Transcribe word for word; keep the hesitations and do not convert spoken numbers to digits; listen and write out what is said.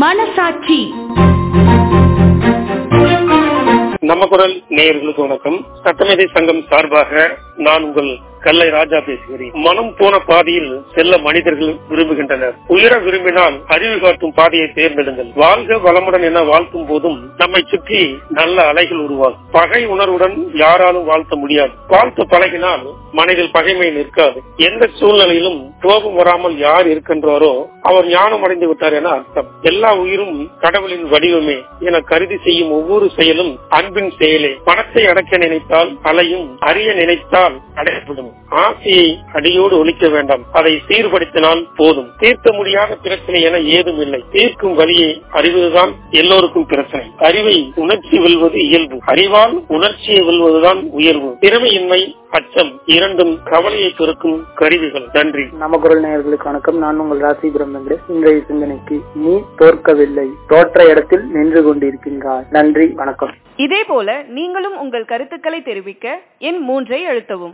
மனசாட்சி. நம்ம குரல் நேயர்களுக்கு வணக்கம். சட்டமேதை சங்கம் சார்பாக நான் உங்கள் கல்லை ராஜா பேசுகிறேன். மனம் போன பாதையில் செல்ல மனிதர்கள் விரும்புகின்றனர். உயர விரும்பினால் அறிவு காட்டும் பாதையை தேர்ந்தெடுங்கள். வாழ்க வளமுடன் என வாழ்த்தும் போதும் நம்மை சுற்றி நல்ல அலைகள் உருவாகும். பகை உணர்வுடன் யாராலும் வாழ்த்த முடியாது. வாழ்த்து பழகினால் மனதில் பகைமை நிற்காது. எந்த சூழ்நிலையிலும் கோபம் வராமல் யார் இருக்கின்றாரோ அவர் ஞானம் அடைந்து விட்டார் என அர்த்தம். எல்லா உயிரும் கடவுளின் வடிவமே என கருதி செய்யும் ஒவ்வொரு செயலும் அன்பின் செயலே. பணத்தை அடக்க நினைத்தால் அலையும், அறிய நினைத்தால் அடையப்படும். ஆசையை அடியோடு ஒழிக்க வேண்டாம், அதை சீர்படுத்தினால் போதும். தீர்க்க முடியாத பிரச்சனை என ஏதும் இல்லை. தீர்க்கும் வழியை அறிவதுதான் எல்லோருக்கும் பிரச்சனை. அறிவை உணர்ச்சி வெல்வது இயல்பு, அறிவால் உணர்ச்சியை வெல்வதுதான் உயர்வு. திறமையின்மை, அச்சம் இரண்டும் கவலையை பெருக்கும் கருவிகள். நன்றி. நம்ம குரல் நேயர்களுக்கு வணக்கம். நான் உங்கள் ராசிபுரம் வெங்கடேஷ். இன்றைய சிந்தனைக்கு, நீ தோற்கவில்லை, தோற்ற இடத்தில் நின்று கொண்டிருக்கின்றாய். நன்றி, வணக்கம். இதே போல நீங்களும் உங்கள் கருத்துக்களை தெரிவிக்க எண் மூன்றை அழுத்தவும்.